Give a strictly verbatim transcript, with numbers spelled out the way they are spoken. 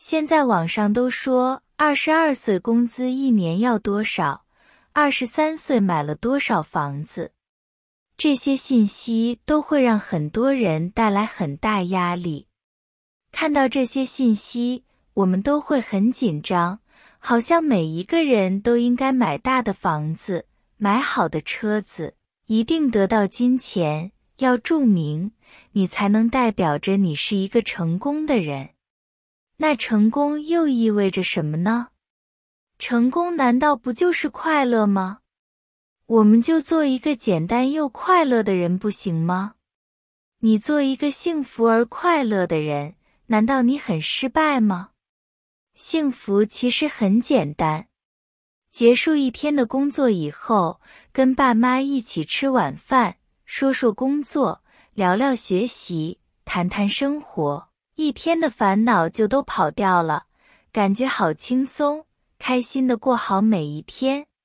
现在网上都说二十二岁工资一年要多少，二十三岁买了多少房子。这些信息都会让很多人带来很大压力。看到这些信息，我们都会很紧张，好像每一个人都应该买大的房子，买好的车子，一定得到金钱，要著名，你才能代表着你是一个成功的人。那成功又意味着什么呢？成功难道不就是快乐吗？我们就做一个简单又快乐的人不行吗？你做一个幸福而快乐的人，难道你很失败吗？幸福其实很简单。结束一天的工作以后，跟爸妈一起吃晚饭，说说工作，聊聊学习，谈谈生活，一天的烦恼就都跑掉了，感觉好轻松，开心的过好每一天。